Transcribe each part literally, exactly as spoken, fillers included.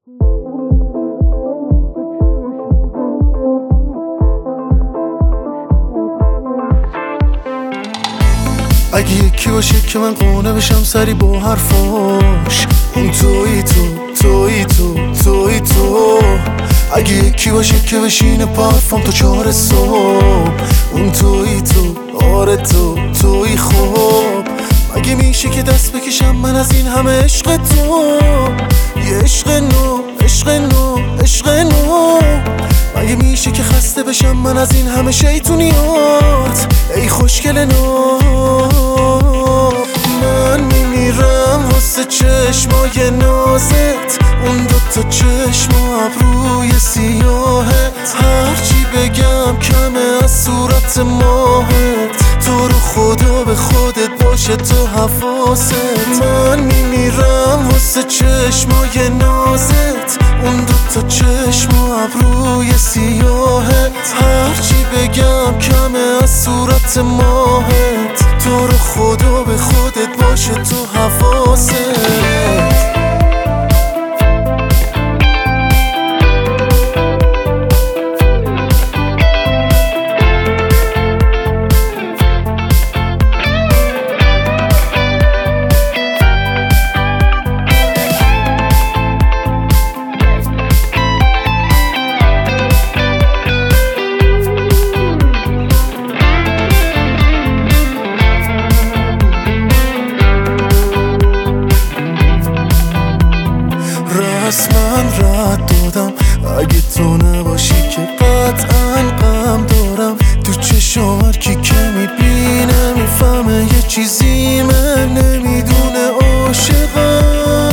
اگه یکی باشه که من قونه بشم سری با حرفاش، اون توی تو توی تو توی تو. اگه یکی باشه که بشینه پارفام تا چهار صبح، اون توی تو آره تو توی خوب. مگه میشه که دست بکشم من از این همه عشق تو، یه عشق نو عشق نو عشق نو. مگه میشه که خسته بشم من از این همه شیطونیات، ای خوشگل نو. من میمیرم واسه چشمای نازت، اون دوتا چشم و ابروی سیاهت. هرچی بگم کمه از صورت ماهت، تو رو خدا به خودت باشه تو حواست. من میمیرم واسه چشمای نازت، اون دوتا چشم و ابروی سیاهت. هرچی بگم کمه از صورت ماهت، تو رو خدا به خودت باشه تو حواست. من رد دادم اگه تو نباشی که قطعا غم دارم. تو چشم هر کی که میبینه میفهمه یه چیزی من نمیدونه عاشقم.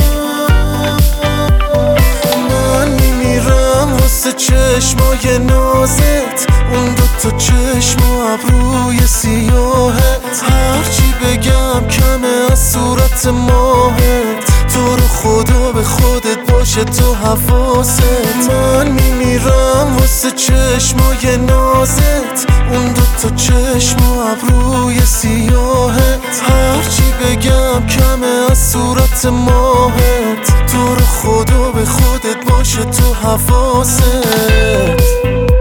من میمیرم واسه چشمای نازت، اون دوتا چشم و ابروی سیاهت. هرچی بگم کمه از صورت ماهت، تو رو خدا به خودت باشه تو حواست. من میمیرم واسه چشمای نازت، اون دوتا چشم و ابروی سیاهت. هرچی بگم کمه از صورت ماهت، تو رو خدا به خودت باشه تو حواست.